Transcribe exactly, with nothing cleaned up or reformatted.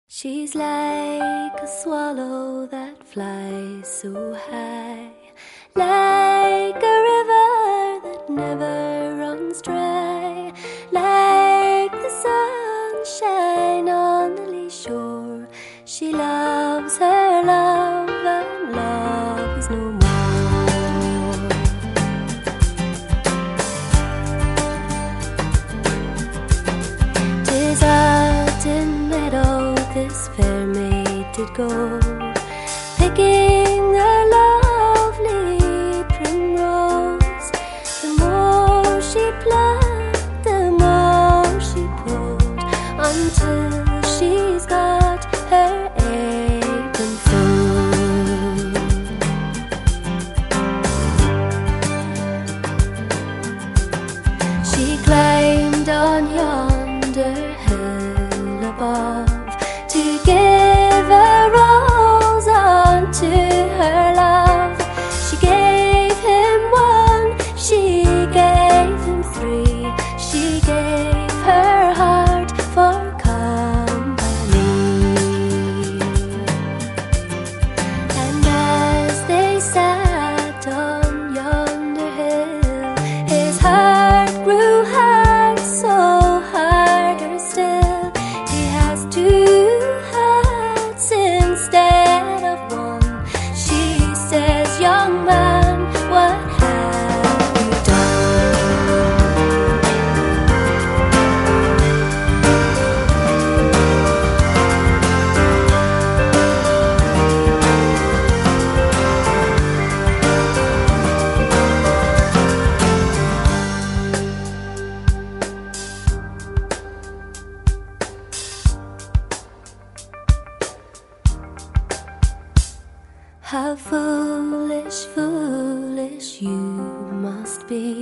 She's like a swallow that flies so high, like a river that never runs dry, like the sunshine on the lee shore. She loves her love and love is no more. Tis out in meadow this fair maid did go, picking the lovely primrose. The more she plucked, the more she pulled, until she's got her apron full. She climbed on yonder hill above to give a rose unto her love. She gave him one, she gave him three, she gave her heart for company. And as they sat on yonder hill, his heart grew hard, so harder still. He has two hearts instead of one. She says, young man, what have you done? How foolish, foolish you must be,